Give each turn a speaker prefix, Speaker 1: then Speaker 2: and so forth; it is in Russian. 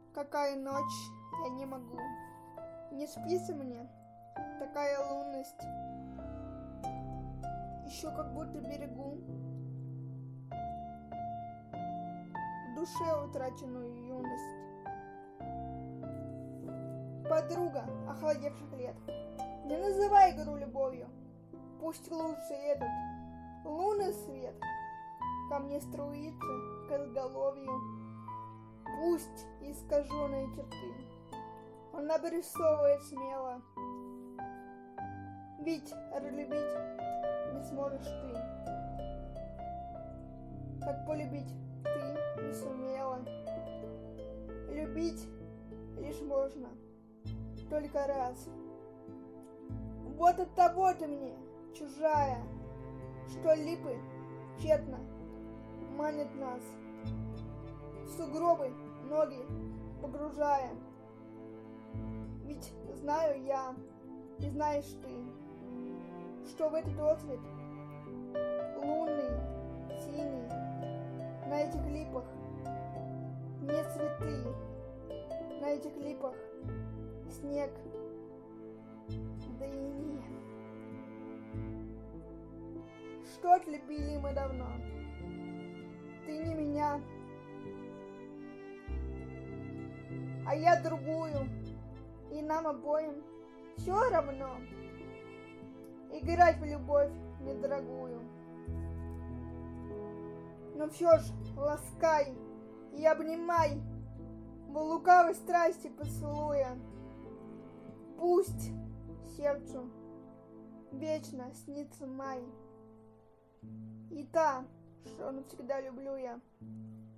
Speaker 1: Какая ночь, я не могу. Не спится мне такая лунность. Еще как будто берегу в душе утраченную юность. Подруга охладевших лет, не называй игру любовью. Пусть лучше этот лунный свет ко мне струится к изголовью. Пусть искаженные черты он обрисовывает смело. Ведь разлюбить не сможешь ты, как полюбить ты не сумела. Любить лишь можно только раз. Вот от того ты мне чужая, что липы тщетно манят нас, в сугробы ноги погружая. Ведь знаю я, и знаешь ты, что в этот отцвет лунный, синий, на этих липах не цветы, на этих липах снег, да и не. Что отлепили мы давно, ты не меня, а я другую, и нам обоим все равно играть в любовь недорогую. Но все ж ласкай и обнимай в лукавой страсти поцелуя. Пусть сердцу вечно снится май, и та, что навсегда люблю я.